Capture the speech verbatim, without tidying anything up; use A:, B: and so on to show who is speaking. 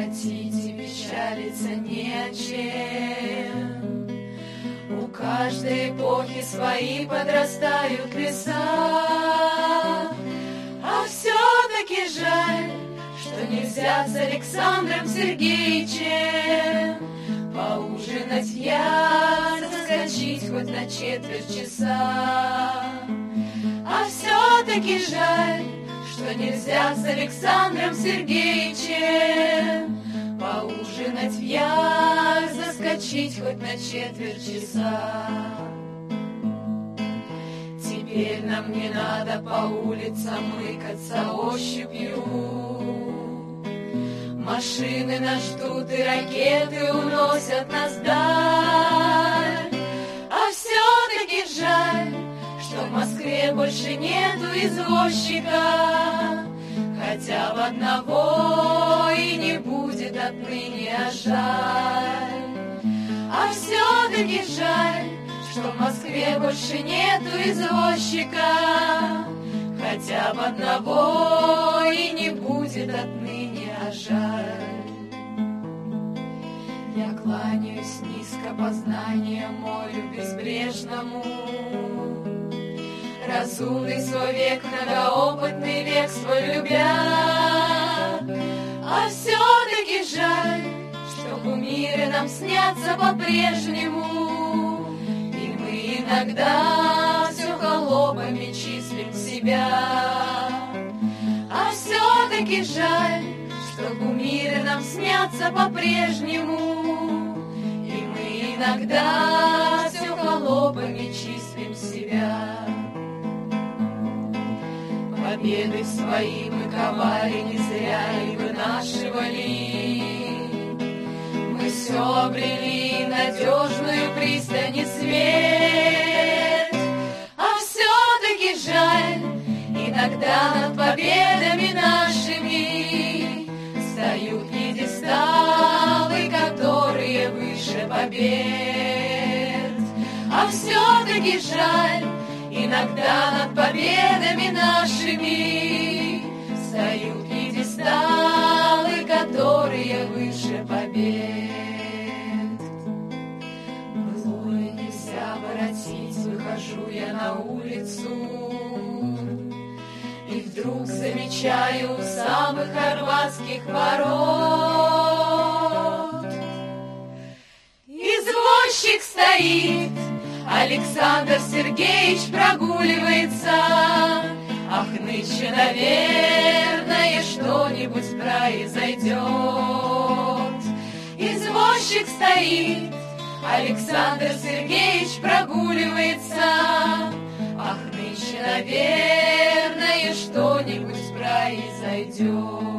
A: воротить и печалиться не о чем. У каждой эпохи свои подрастают леса, а все-таки жаль, что нельзя с Александром Сергеевичем поужинать в яр, заскочить хоть на четверть часа. А все-таки жаль, что нельзя с Александром Сергеевичем поужинать в яр, заскочить хоть на четверть часа. Теперь нам не надо по улицам мыкаться ощупью. Машины нас ждут и ракеты уносят нас вдаль. А все-таки жаль, что в Москве больше нету извозчика, хотя бы одного и не будет отныне, а жаль. А все-таки жаль, что в Москве больше нету извозчика, хотя бы одного и не будет отныне, а жаль. Я кланяюсь низко познания морю безбрежному. Разумный свой век, многоопытный век свой любя. А все-таки жаль, что кумиры нам снятся по-прежнему, и мы иногда все холопами числим себя. А все-таки жаль, что кумиры нам снятся по-прежнему, и мы иногда все холопами числим себя. Победы свои мы ковали не зря и вынашивали. Мы все обрели надежную пристань и свет. А все-таки жаль, иногда над победами нашими встают пьедесталы, которые выше побед. А все-таки жаль, иногда над победами нашими встают пьедесталы, которые выше побед. Былое нельзя воротить, выхожу я на улицу, и вдруг замечаю у самых хорватских ворот извозчик стоит, Александр Сергеевич прогуливается. Ах, нынче, наверное, что-нибудь произойдет. Извозчик стоит, Александр Сергеевич прогуливается. Ах, нынче, наверное, что-нибудь произойдет.